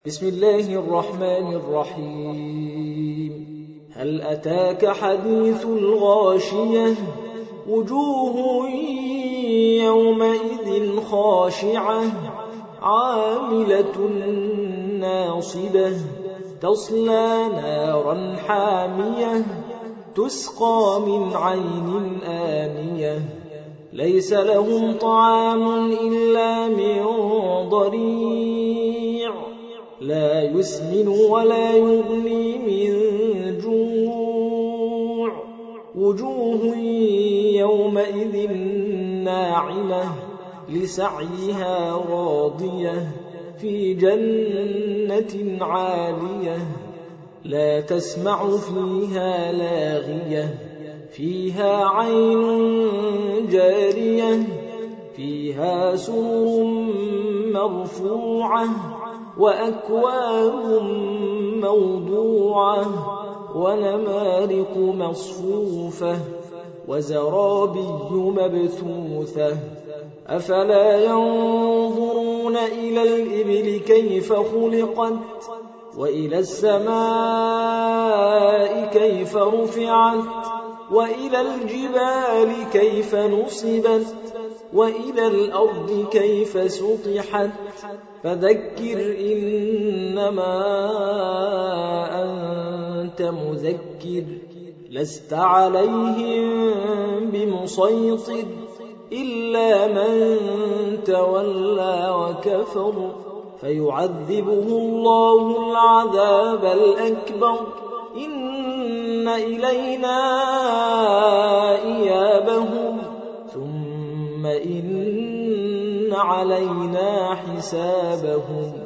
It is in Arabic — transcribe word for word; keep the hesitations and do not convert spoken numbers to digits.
بسم الله الرحمن الرحيم. هل أتاك حديث الغاشية؟ وجوه يومئذ خاشعة عاملة ناصبة تصلى نارا حامية تسقى من عين آنية ليس لهم طعام إلا من ضريع لا يسمن ولا يغني من جوع وجوه يومئذ ناعمة لسعيها راضية في جنة عالية لا تسمع فيها لاغية فيها عين جارية فيها سرر مرفوعة وأكواب موضوعة ونمارق مصفوفة وزرابي مبثوثة أفلا ينظرون إلى الإبل كيف خلقت وإلى السماء كيف رفعت وإلى الجبال كيف نصبت وإلى الأرض كيف سطحت فذكر إنما أنت مذكر لست عليهم بمسيطر إلا من تولى وكفر فيعذبه الله العذاب الأكبر إن إلينا إيابهم ثم إن علينا حسابهم